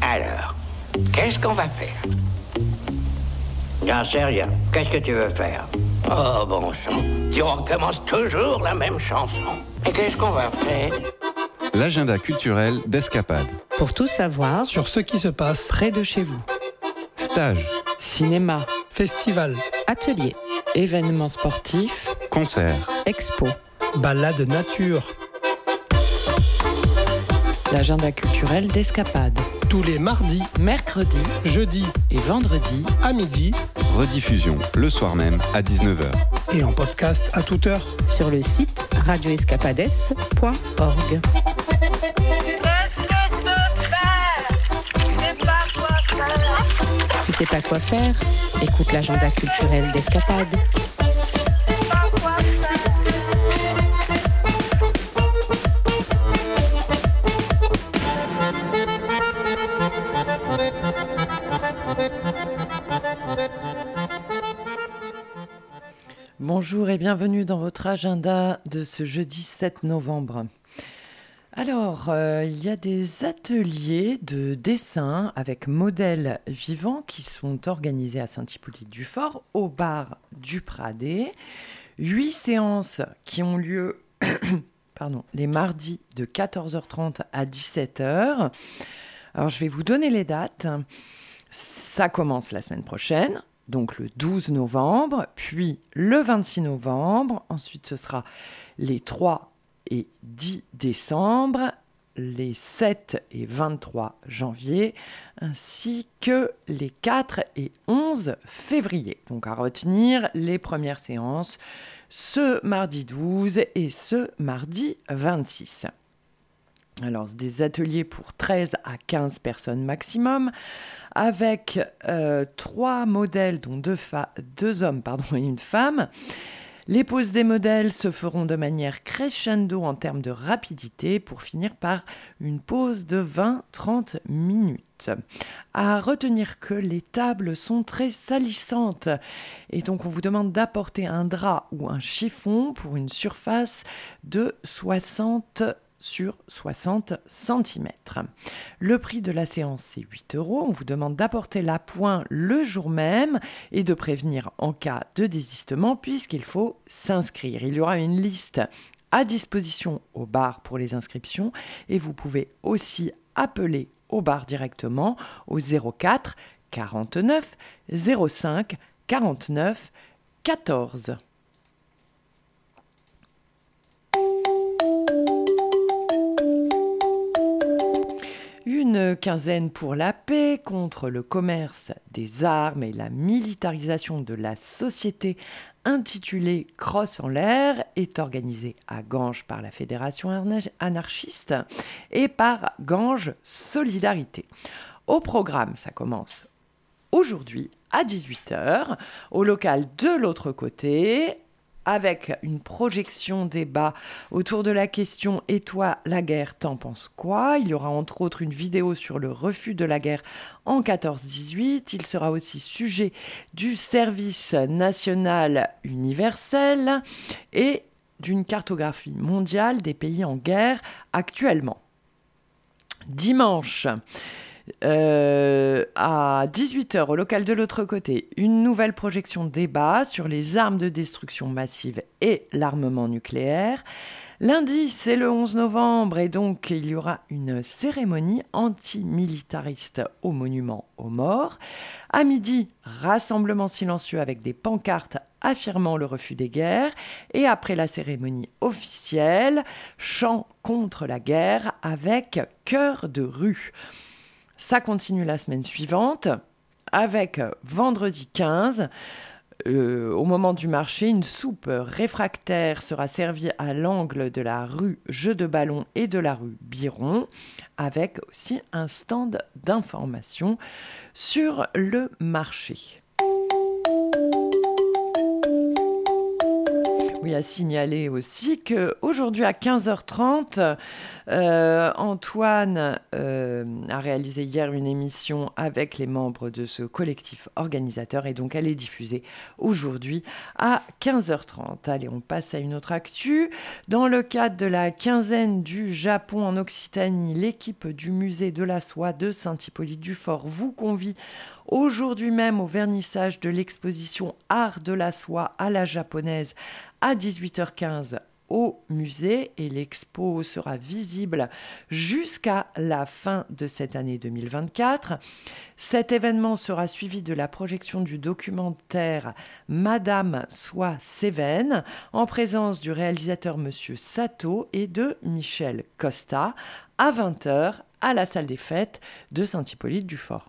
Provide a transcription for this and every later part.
Alors, qu'est-ce qu'on va faire? J'en sais rien. Qu'est-ce que tu veux faire? Oh, bon sang, tu recommences toujours la même chanson. Et qu'est-ce qu'on va faire? L'agenda culturel d'Escapade. Pour tout savoir sur ce qui se passe près de chez vous. Stages, Cinéma, festival, ateliers, événements sportifs, concerts, expos. balade nature, L'agenda culturel d'Escapade. tous les mardis, Mercredi jeudis et vendredi à midi rediffusion le soir même à 19h. et en podcast à toute heure. sur le site radioescapades.org. Tu sais pas quoi faire? Écoute l'agenda culturel d'Escapade. Bonjour et bienvenue dans votre agenda de ce jeudi 7 novembre. Alors, il y a des ateliers de dessin avec modèles vivants qui sont organisés à Saint-Hippolyte-du-Fort, au bar du Pradet. 8 séances qui ont lieu les mardis de 14h30 à 17h. Alors, je vais vous donner les dates. Ça commence la semaine prochaine, donc le 12 novembre, puis le 26 novembre. Ensuite, ce sera les 3 et 10 décembre, les 7 et 23 janvier, ainsi que les 4 et 11 février. Donc à retenir les premières séances ce mardi 12 et ce mardi 26. Alors, c'est des ateliers pour 13 à 15 personnes maximum, avec 3 modèles, dont 2 hommes et une femme. Les poses des modèles se feront de manière crescendo en termes de rapidité pour finir par une pause de 20-30 minutes. À retenir que les tables sont très salissantes et donc on vous demande d'apporter un drap ou un chiffon pour une surface de 60 sur 60 cm. Le prix de la séance, c'est 8 €. On vous demande d'apporter l'appoint le jour même et de prévenir en cas de désistement puisqu'il faut s'inscrire. Il y aura une liste à disposition au bar pour les inscriptions et vous pouvez aussi appeler au bar directement au 04 49 05 49 14. Une quinzaine pour la paix contre le commerce des armes et la militarisation de la société intitulée Crosse en l'air est organisée à Ganges par la Fédération anarchiste et par Ganges Solidarité. Au programme, ça commence aujourd'hui à 18h au local de l'autre côté, avec une projection débat autour de la question « Et toi, la guerre, t'en penses quoi ?» Il y aura entre autres une vidéo sur le refus de la guerre en 14-18. Il sera aussi sujet du service national universel et d'une cartographie mondiale des pays en guerre actuellement. Dimanche, à 18h au local de l'autre côté, une nouvelle projection débat sur les armes de destruction massive et l'armement nucléaire. Lundi, c'est le 11 novembre et donc il y aura une cérémonie antimilitariste au monument aux morts. À midi, rassemblement silencieux avec des pancartes affirmant le refus des guerres. Et après la cérémonie officielle, chant contre la guerre avec chœur de rue. Ça continue la semaine suivante avec vendredi 15. Au moment du marché, une soupe réfractaire sera servie à l'angle de la rue Jeux de Ballon et de la rue Biron, avec aussi un stand d'information sur le marché. Oui, à signaler aussi qu'aujourd'hui à 15h30, Antoine a réalisé hier une émission avec les membres de ce collectif organisateur et donc elle est diffusée aujourd'hui à 15h30. Allez, on passe à une autre actu. Dans le cadre de la quinzaine du Japon en Occitanie, l'équipe du musée de la soie de Saint-Hippolyte-du-Fort vous convie aujourd'hui même au vernissage de l'exposition Art de la soie à la japonaise à 18h15 au musée et l'expo sera visible jusqu'à la fin de cette année 2024. Cet événement sera suivi de la projection du documentaire Madame Soie Cévennes en présence du réalisateur Monsieur Sato et de Michel Costa à 20h à la salle des fêtes de Saint-Hippolyte-du-Fort.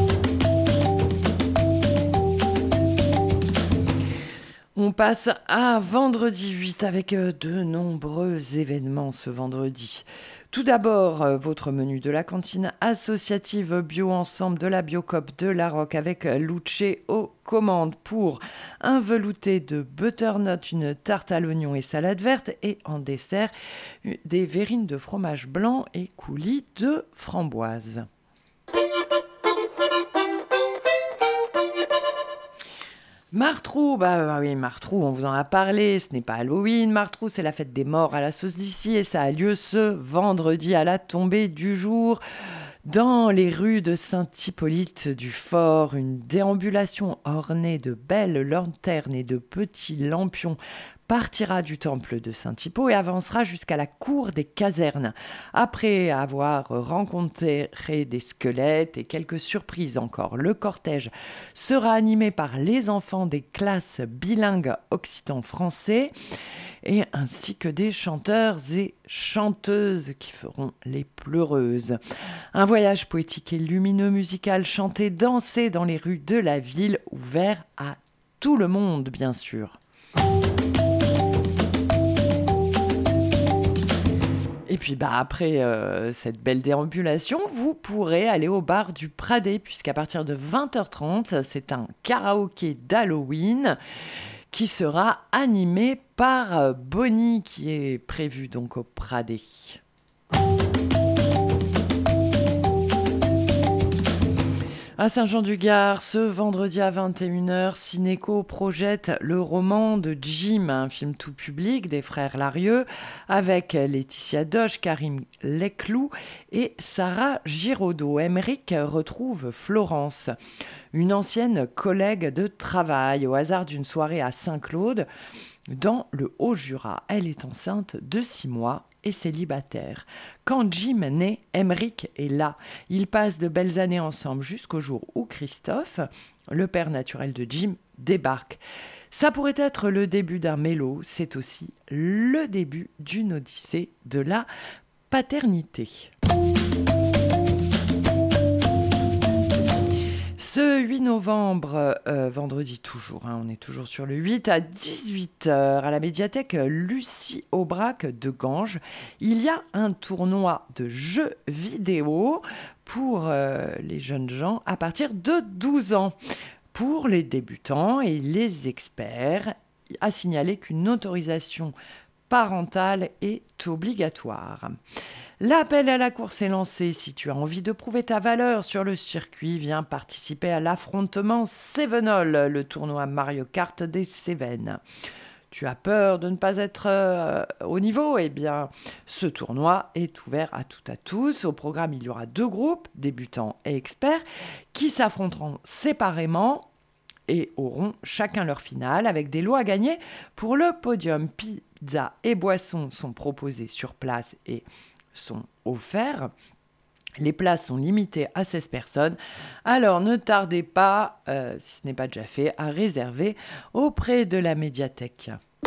On passe à vendredi 8 avec de nombreux événements ce vendredi. Tout d'abord, votre menu de la cantine associative Bio Ensemble de la Biocoop de La Roque avec Luce aux commandes pour un velouté de butternut, une tarte à l'oignon et salade verte et en dessert des verrines de fromage blanc et coulis de framboise. Martrou, oui, Martrou, on vous en a parlé, ce n'est pas Halloween. Martrou, c'est la fête des morts à la sauce d'ici et ça a lieu ce vendredi à la tombée du jour. Dans les rues de Saint-Hippolyte-du-Fort, une déambulation ornée de belles lanternes et de petits lampions partira du temple de Saint-Hippo et avancera jusqu'à la cour des casernes. Après avoir rencontré des squelettes et quelques surprises encore, le cortège sera animé par les enfants des classes bilingues occitan-français et ainsi que des chanteurs et chanteuses qui feront les pleureuses. Un voyage poétique et lumineux musical chanté, dansé dans les rues de la ville, ouvert à tout le monde, bien sûr. Et puis après cette belle déambulation, vous pourrez aller au bar du Pradet, puisqu'à partir de 20h30, c'est un karaoké d'Halloween qui sera animé par Bonnie, qui est prévu donc au Pradet. À Saint-Jean-du-Gard, ce vendredi à 21h, Cinéco projette le roman de Jim, un film tout public des frères Larieux, avec Laetitia Doche, Karim Leclou et Sarah Giraudot. Emmerich retrouve Florence, une ancienne collègue de travail, au hasard d'une soirée à Saint-Claude, dans le Haut-Jura. Elle est enceinte de 6 mois et célibataire. Quand Jim naît, Emmerich est là. Ils passent de belles années ensemble jusqu'au jour où Christophe, le père naturel de Jim, débarque. Ça pourrait être le début d'un mélo, c'est aussi le début d'une odyssée de la paternité. Ce 8 novembre, vendredi toujours, on est toujours sur le 8, à 18h, à la médiathèque Lucie Aubrac de Ganges, il y a un tournoi de jeux vidéo pour les jeunes gens à partir de 12 ans. Pour les débutants et les experts, à signaler qu'une autorisation parentale est obligatoire. L'appel à la course est lancé. Si tu as envie de prouver ta valeur sur le circuit, viens participer à l'affrontement Cévenol, le tournoi Mario Kart des Cévennes. Tu as peur de ne pas être au niveau ? Eh bien, ce tournoi est ouvert à toutes et à tous. Au programme, il y aura 2 groupes, débutants et experts, qui s'affronteront séparément et auront chacun leur finale avec des lots à gagner pour le podium. Pizza et boissons sont proposés sur place et sont offerts. Les places sont limitées à 16 personnes. Alors ne tardez pas, si ce n'est pas déjà fait, à réserver auprès de la médiathèque.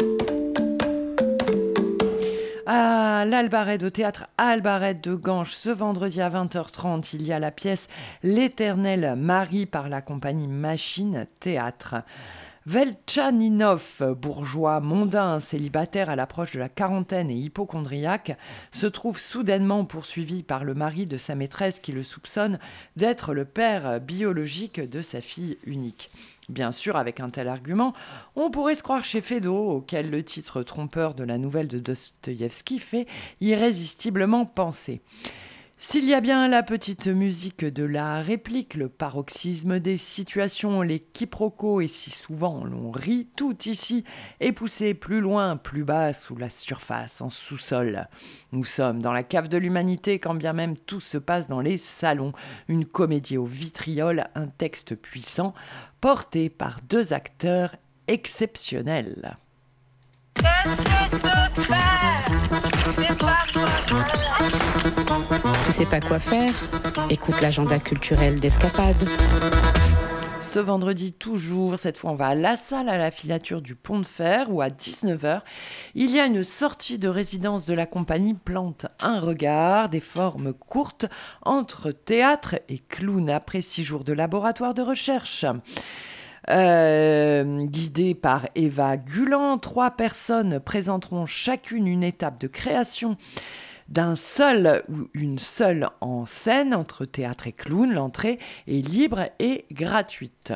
À l'Albarède, au théâtre Albarède de Ganges, ce vendredi à 20h30, il y a la pièce L'Éternelle Marie par la compagnie Machine Théâtre. Veltchaninov, bourgeois mondain, célibataire à l'approche de la quarantaine et hypocondriaque, se trouve soudainement poursuivi par le mari de sa maîtresse qui le soupçonne d'être le père biologique de sa fille unique. Bien sûr, avec un tel argument, on pourrait se croire chez Feydeau, auquel le titre trompeur de la nouvelle de Dostoïevski fait irrésistiblement penser. S'il y a bien la petite musique de la réplique, le paroxysme des situations, les quiproquos, et si souvent l'on rit, tout ici est poussé plus loin, plus bas, sous la surface, en sous-sol. Nous sommes dans la cave de l'humanité, quand bien même tout se passe dans les salons. Une comédie au vitriol, un texte puissant, porté par 2 acteurs exceptionnels. Tu sais pas quoi faire? Écoute l'agenda culturel d'Escapade. Ce vendredi toujours, cette fois on va à la salle à la filature du Pont de Fer où à 19h, il y a une sortie de résidence de la compagnie Plante un regard, des formes courtes entre théâtre et clown après 6 jours de laboratoire de recherche. Guidée par Eva Gulan, 3 personnes présenteront chacune une étape de création d'un seul ou une seule en scène entre théâtre et clown. L'entrée est libre et gratuite.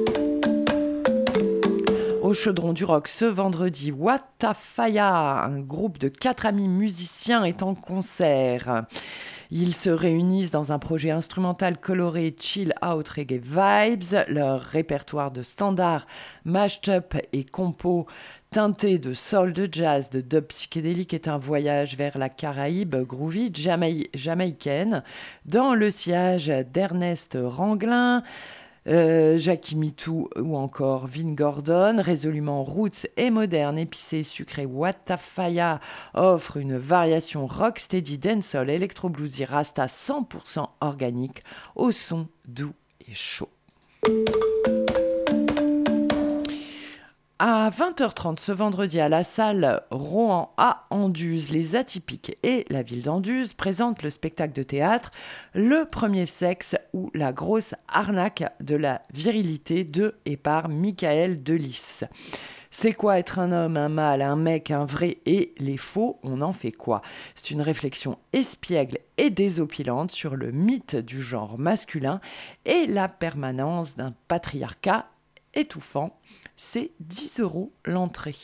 Au Chaudron du Rock, ce vendredi, Watafaya, un groupe de 4 amis musiciens, est en concert. Ils se réunissent dans un projet instrumental coloré chill out reggae vibes. Leur répertoire de standards, mashed up et compos teinté de soul, de jazz, de dub psychédélique est un voyage vers la Caraïbe groovy jamaïcaine dans le sillage d'Ernest Ranglin, Jackie Mitou ou encore Vin Gordon. Résolument roots et moderne, épicé et sucré, Watafaya offre une variation rocksteady, dancehall, électro-bluesy, rasta 100% organique au son doux et chaud. À 20h30 ce vendredi à la salle Rohan à Anduze, les Atypiques et la ville d'Anduze présentent le spectacle de théâtre Le Premier Sexe ou la grosse arnaque de la virilité de et par Michael Delis. C'est quoi être un homme, un mâle, un mec, un vrai et les faux, on en fait quoi? C'est une réflexion espiègle et désopilante sur le mythe du genre masculin et la permanence d'un patriarcat étouffant. C'est 10 € l'entrée.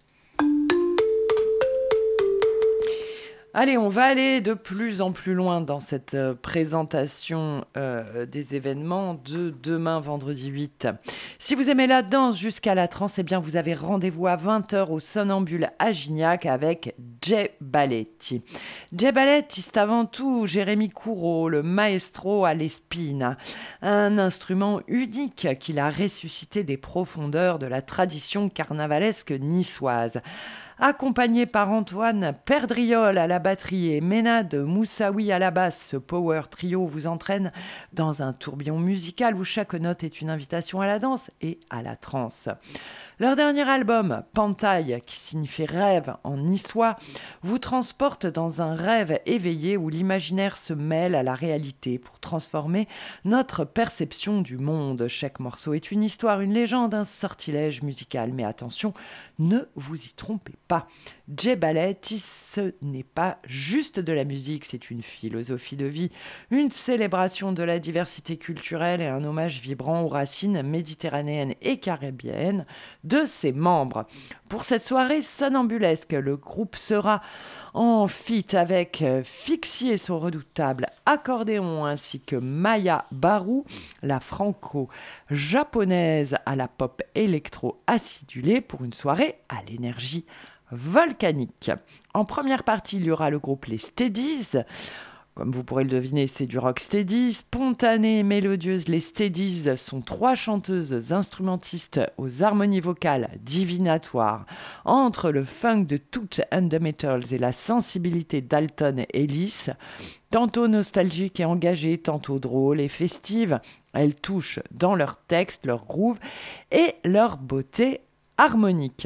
Allez, on va aller de plus en plus loin dans cette présentation des événements de demain, vendredi 8. Si vous aimez la danse jusqu'à la trance, eh bien vous avez rendez-vous à 20h au Somnambule à Gignac avec Jay Balletti. Jay Balletti, c'est avant tout Jérémy Courreau, le maestro à l'espina, un instrument unique qu'il a ressuscité des profondeurs de la tradition carnavalesque niçoise. Accompagné par Antoine Perdriol à la batterie et Ménade Moussaoui à la basse, ce power trio vous entraîne dans un tourbillon musical où chaque note est une invitation à la danse et à la transe. Leur dernier album, Pantaille, qui signifie rêve en niçois, vous transporte dans un rêve éveillé où l'imaginaire se mêle à la réalité pour transformer notre perception du monde. Chaque morceau est une histoire, une légende, un sortilège musical. Mais attention, ne vous y trompez pas. Jay Balletti, ce n'est pas juste de la musique, c'est une philosophie de vie, une célébration de la diversité culturelle et un hommage vibrant aux racines méditerranéennes et caribéennes de ses membres. Pour cette soirée sonambulesque, le groupe sera en feat avec Fixie et son redoutable accordéon ainsi que Maya Barou, la franco-japonaise à la pop électro acidulée pour une soirée à l'énergie volcanique. En première partie, il y aura le groupe Les Steadies. Comme vous pourrez le deviner, c'est du rock steady, spontané et mélodieuse. Les Steadies sont 3 chanteuses instrumentistes aux harmonies vocales divinatoires entre le funk de Toots and the Metals et la sensibilité d'Alton Ellis. Tantôt nostalgique et engagée, tantôt drôle et festive, elles touchent dans leur texte, leur groove et leur beauté harmonique.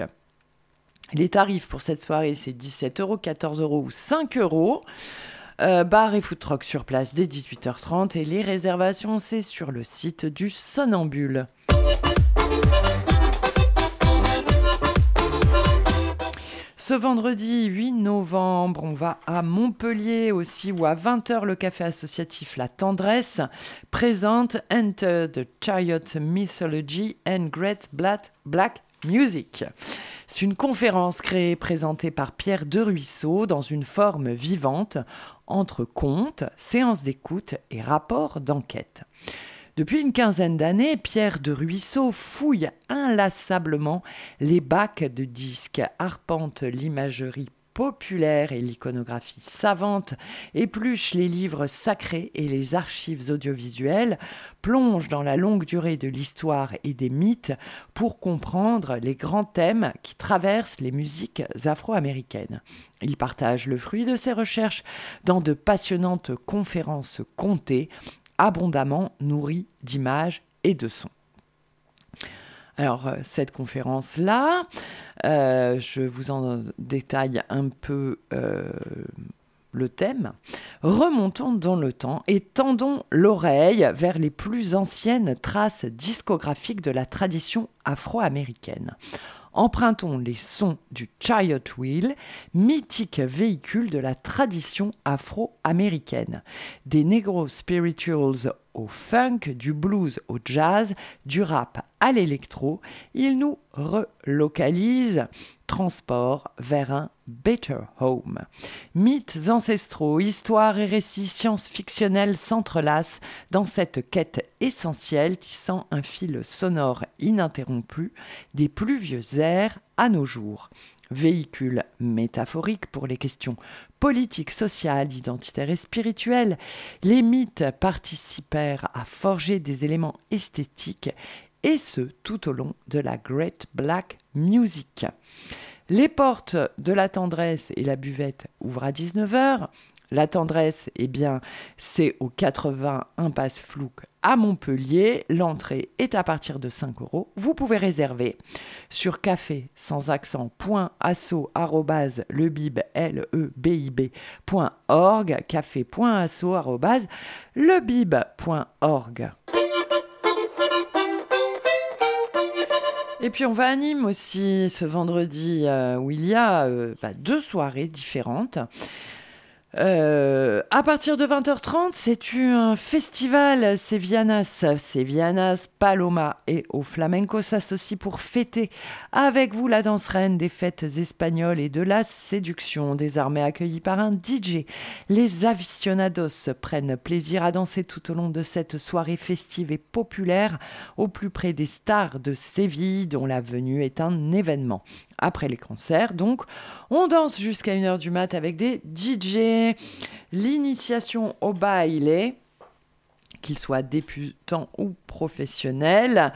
Les tarifs pour cette soirée, c'est 17 €, 14 € ou 5 €. Bar et food truck sur place dès 18h30 et les réservations, c'est sur le site du ce vendredi 8 novembre, on va à Montpellier aussi, où à 20h, le café associatif La Tendresse présente Enter the Chariot Mythology and Great Black Music. C'est une conférence créée et présentée par Pierre Deruisseau dans une forme vivante entre contes, séances d'écoute et rapports d'enquête. Depuis une quinzaine d'années, Pierre Deruisseau fouille inlassablement les bacs de disques, arpente l'imagerie populaire et l'iconographie savante, épluche les livres sacrés et les archives audiovisuelles, plonge dans la longue durée de l'histoire et des mythes pour comprendre les grands thèmes qui traversent les musiques afro-américaines. Il partage le fruit de ses recherches dans de passionnantes conférences contées, abondamment nourries d'images et de sons. Alors, cette conférence-là, je vous en détaille un peu le thème. Remontons dans le temps et tendons l'oreille vers les plus anciennes traces discographiques de la tradition afro-américaine. Empruntons les sons du Chariot Wheel, mythique véhicule de la tradition afro-américaine. Des negro spirituals au funk, du blues au jazz, du rap à l'électro, il nous relocalise, transport vers un better home. Mythes ancestraux, histoires et récits science-fictionnels s'entrelacent dans cette quête essentielle tissant un fil sonore ininterrompu des plus vieux airs à nos jours. Véhicule métaphorique pour les questions politiques, sociales, identitaires et spirituelles, les mythes participèrent à forger des éléments esthétiques, et ce, tout au long de la Great Black Music. Les portes de La Tendresse et la buvette ouvrent à 19h. La Tendresse, c'est au 80 Impasse Flouque à Montpellier. L'entrée est à partir de 5 €. Vous pouvez réserver sur café sans accent@lebib.org, café.asso@lebib.org. Et puis on va à Nîmes aussi ce vendredi où il y a 2 soirées différentes. À partir de 20h30, c'est un festival Sevillanas, Paloma et au flamenco s'associent pour fêter avec vous la danse reine des fêtes espagnoles et de la séduction. Désormais accueillis par un DJ, les aficionados prennent plaisir à danser tout au long de cette soirée festive et populaire au plus près des stars de Séville dont la venue est un événement. Après les concerts, donc, on danse jusqu'à 1h du mat avec des DJ. L'initiation au baile, qu'ils soient débutants ou professionnels,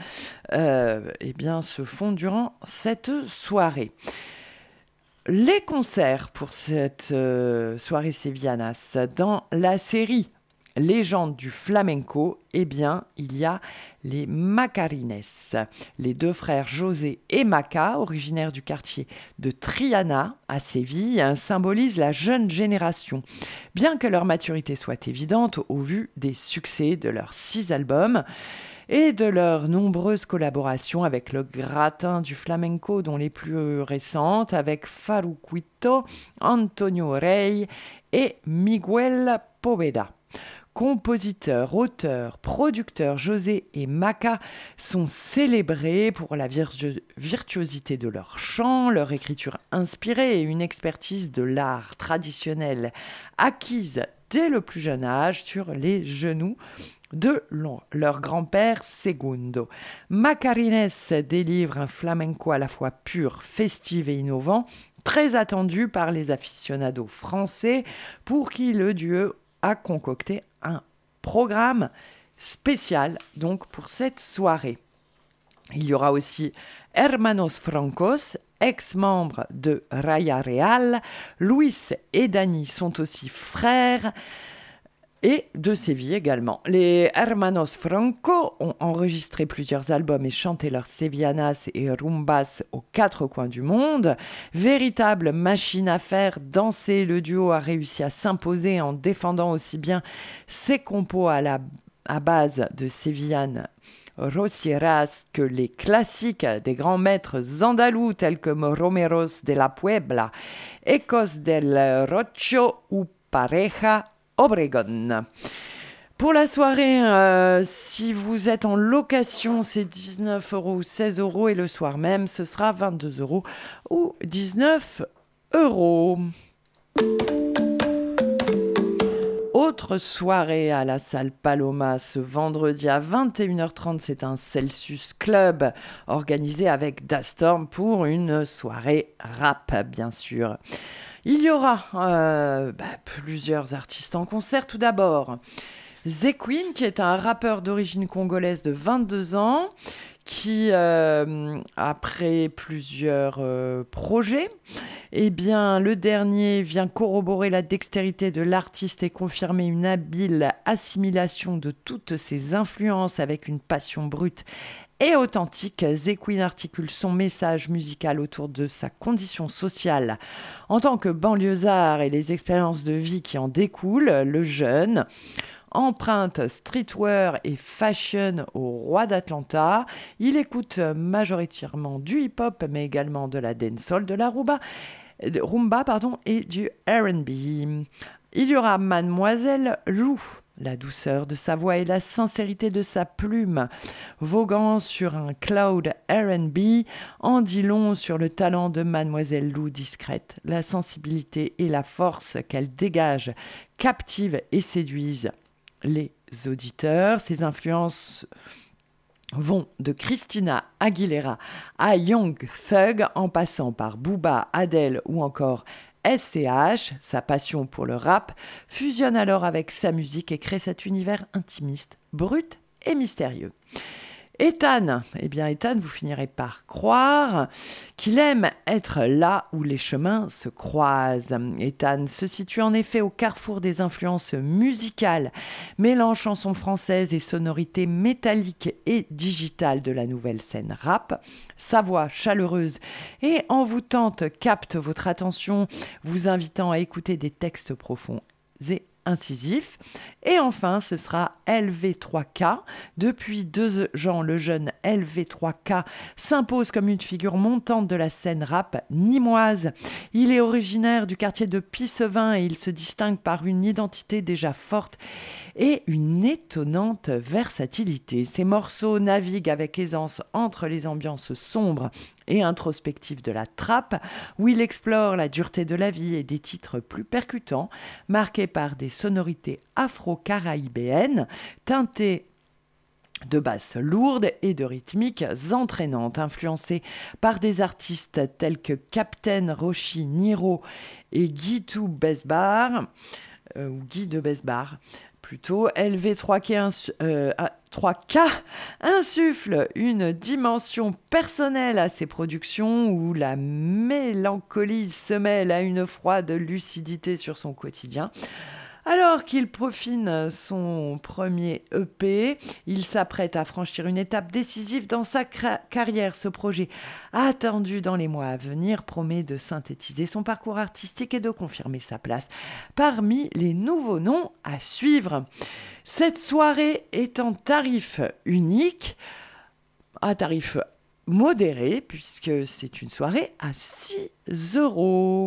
se font durant cette soirée. Les concerts pour cette soirée Sevillanas, dans la série Légende du flamenco, il y a les Macarines. Les 2 frères José et Maca, originaires du quartier de Triana à Séville, symbolisent la jeune génération. Bien que leur maturité soit évidente au vu des succès de leurs 6 albums et de leurs nombreuses collaborations avec le gratin du flamenco, dont les plus récentes avec Faruquito, Antonio Rey et Miguel Poveda. Compositeurs, auteurs, producteurs, José et Maca sont célébrés pour la virtuosité de leur chant, leur écriture inspirée et une expertise de l'art traditionnel acquise dès le plus jeune âge sur les genoux de leur grand-père Segundo. Macarines délivre un flamenco à la fois pur, festif et innovant, très attendu par les aficionados français pour qui le duo a concocté un programme spécial donc pour cette soirée. Il y aura aussi Hermanos Francos, ex-membres de Raya Real. Luis et Dani sont aussi frères et de Séville également. Les Hermanos Franco ont enregistré plusieurs albums et chanté leurs sevillanas et rumbas aux 4 coins du monde. Véritable machine à faire danser, le duo a réussi à s'imposer en défendant aussi bien ses compos à la à base de sévillanes rosieras que les classiques des grands maîtres andalous tels que Romeros de la Puebla, Ecos del Rocho ou Pareja Obregón. Pour la soirée, si vous êtes en location, c'est 19 € ou 16 € et le soir même, ce sera 22 € ou 19 €. Autre soirée à la salle Paloma ce vendredi à 21h30, c'est un Celsius Club organisé avec Dastorm pour une soirée rap, bien sûr. Il y aura plusieurs artistes en concert. Tout d'abord, Zequin, qui est un rappeur d'origine congolaise de 22 ans, qui, après plusieurs projets, le dernier vient corroborer la dextérité de l'artiste et confirmer une habile assimilation de toutes ses influences avec une passion brute et authentique. Zequin articule son message musical autour de sa condition sociale en tant que banlieusard et les expériences de vie qui en découlent. Le jeune empreinte streetwear et fashion au roi d'Atlanta. Il écoute majoritairement du hip-hop, mais également de la dancehall, de la rumba et du R&B. Il y aura Mademoiselle Lou, la douceur de sa voix et la sincérité de sa plume, voguant sur un cloud R&B, en dit long sur le talent de Mademoiselle Lou discrète. La sensibilité et la force qu'elle dégage captivent et séduisent les auditeurs. Ses influences vont de Christina Aguilera à Young Thug, en passant par Booba, Adele ou encore SCH. Sa passion pour le rap fusionne alors avec sa musique et crée cet univers intimiste, brut et mystérieux. Ethan, vous finirez par croire qu'il aime être là où les chemins se croisent. Ethan se situe en effet au carrefour des influences musicales, mêlant chansons françaises et sonorités métalliques et digitales de la nouvelle scène rap. Sa voix chaleureuse et envoûtante capte votre attention, vous invitant à écouter des textes profonds et incisif. Et enfin, ce sera LV3K. Depuis 2 ans, le jeune LV3K s'impose comme une figure montante de la scène rap nîmoise. Il est originaire du quartier de Pissevin et il se distingue par une identité déjà forte et une étonnante versatilité. Ses morceaux naviguent avec aisance entre les ambiances sombres et introspectives de la trap, où il explore la dureté de la vie, et des titres plus percutants, marqués par des sonorités afro-caraïbéennes, teintées de basses lourdes et de rythmiques entraînantes, influencées par des artistes tels que Captain Roshi Niro et Guy de Besbar, plutôt. LV3K insuffle une dimension personnelle à ses productions où la mélancolie se mêle à une froide lucidité sur son quotidien. Alors qu'il peaufine son premier EP, il s'apprête à franchir une étape décisive dans sa carrière. Ce projet, attendu dans les mois à venir, promet de synthétiser son parcours artistique et de confirmer sa place parmi les nouveaux noms à suivre. Cette soirée est en tarif unique, à tarif modéré, puisque c'est une soirée à 6 €.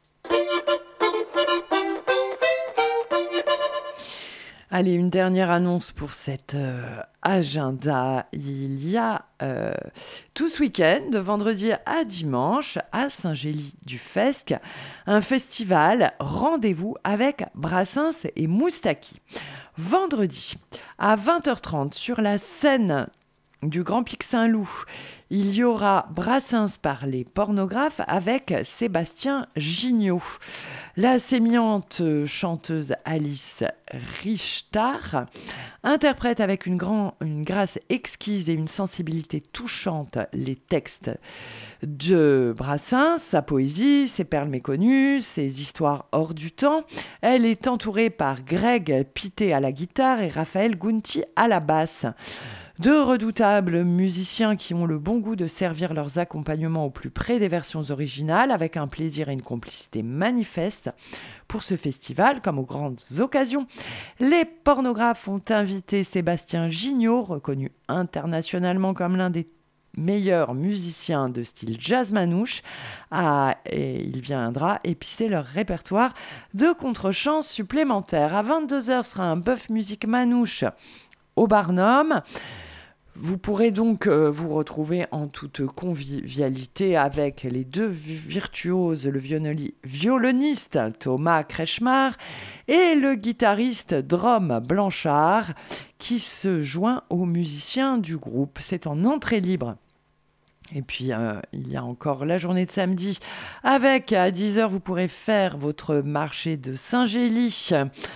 Allez, une dernière annonce pour cet agenda. Il y a tout ce week-end, de vendredi à dimanche, à Saint-Gély-du-Fesque, un festival rendez-vous avec Brassens et Moustaki. Vendredi, à 20h30, sur la scène du Grand Pic Saint-Loup, il y aura Brassens par les pornographes avec Sébastien Gignot. La sémillante chanteuse Alice Richter interprète avec une grâce exquise et une sensibilité touchante les textes de Brassens, sa poésie, ses perles méconnues, ses histoires hors du temps. Elle est entourée par Greg Pité à la guitare et Raphaël Gunti à la basse. De redoutables musiciens qui ont le bon goût de servir leurs accompagnements au plus près des versions originales, avec un plaisir et une complicité manifeste. Pour ce festival, comme aux grandes occasions, les pornographes ont invité Sébastien Gignot, reconnu internationalement comme l'un des meilleurs musiciens de style jazz manouche, et il viendra épicer leur répertoire de contre-chants supplémentaires. À 22h sera un bœuf musique manouche au Barnum. Vous pourrez donc vous retrouver en toute convivialité avec les deux virtuoses, le violoniste Thomas Kretschmar et le guitariste Drom Blanchard, qui se joint aux musiciens du groupe. C'est en entrée libre. Et puis, il y a encore la journée de samedi avec, à 10h, vous pourrez faire votre marché de Saint-Gély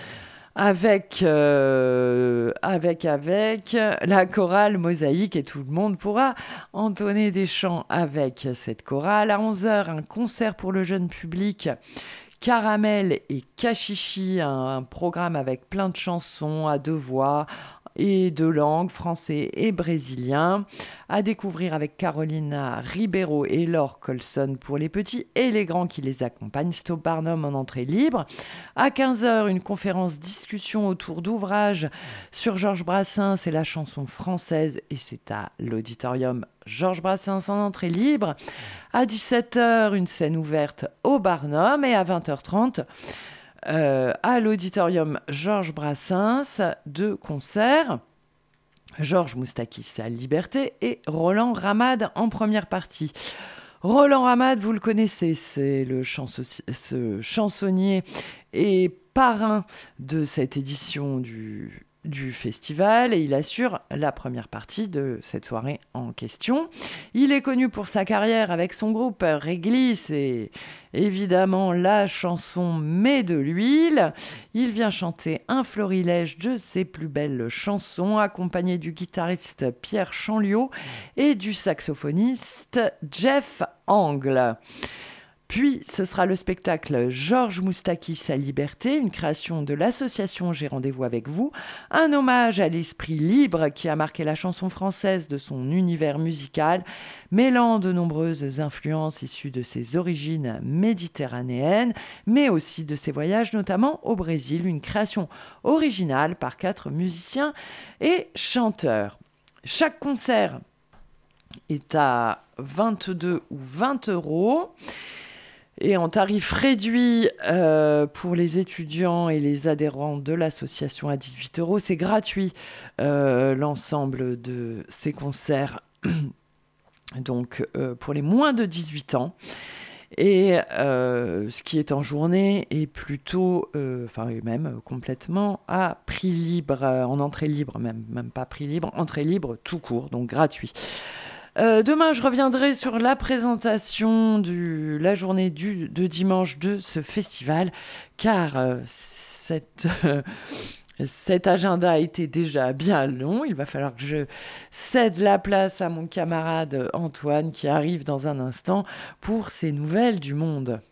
avec la chorale Mosaïque, et tout le monde pourra entonner des chants avec cette chorale. À 11h, un concert pour le jeune public, Caramel et Cachichi, un programme avec plein de chansons à deux voix et de langues, français et brésilien, à découvrir avec Carolina Ribeiro et Laure Colson pour les petits et les grands qui les accompagnent. C'est au Barnum en entrée libre. À 15h, une conférence discussion autour d'ouvrages sur Georges Brassens et la chanson française, et c'est à l'auditorium Georges Brassens en entrée libre. À 17h, une scène ouverte au Barnum, et à 20h30, à l'auditorium Georges Brassens, deux concerts. Georges Moustakis à Liberté et Roland Ramade en première partie. Roland Ramade, vous le connaissez, c'est ce chansonnier et parrain de cette édition du festival, et il assure la première partie de cette soirée en question. Il est connu pour sa carrière avec son groupe Réglisse et évidemment la chanson Mets de l'huile. Il vient chanter un florilège de ses plus belles chansons, accompagné du guitariste Pierre Chanliot et du saxophoniste Jeff Angle. Puis, ce sera le spectacle Georges Moustakis à Liberté, une création de l'association J'ai rendez-vous avec vous, un hommage à l'esprit libre qui a marqué la chanson française de son univers musical, mêlant de nombreuses influences issues de ses origines méditerranéennes, mais aussi de ses voyages, notamment au Brésil, une création originale par 4 musiciens et chanteurs. Chaque concert est à 22 ou 20 euros. Et en tarif réduit pour les étudiants et les adhérents de l'association à 18 euros. C'est gratuit, l'ensemble de ces concerts, donc pour les moins de 18 ans. Et ce qui est en journée est plutôt, même complètement à prix libre, en entrée libre, même pas prix libre, entrée libre tout court, donc gratuit. Demain, je reviendrai sur la présentation de la journée de dimanche de ce festival, car cet agenda a été déjà bien long. Il va falloir que je cède la place à mon camarade Antoine, qui arrive dans un instant pour ses nouvelles du monde.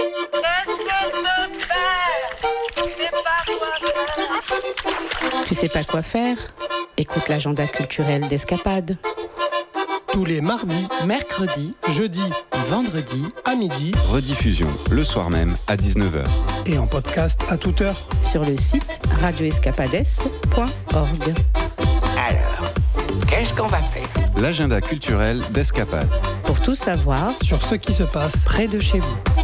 Tu sais pas quoi faire ? Écoute l'agenda culturel d'Escapade. Tous les mardis, Mercredi, jeudis et vendredi, à midi Rediffusion le soir même à 19h. et en podcast à toute heure. Sur le site radioescapades.org. Alors, qu'est-ce qu'on va faire? L'agenda culturel d'Escapade. Pour tout savoir, Sur ce qui se passe près de chez vous.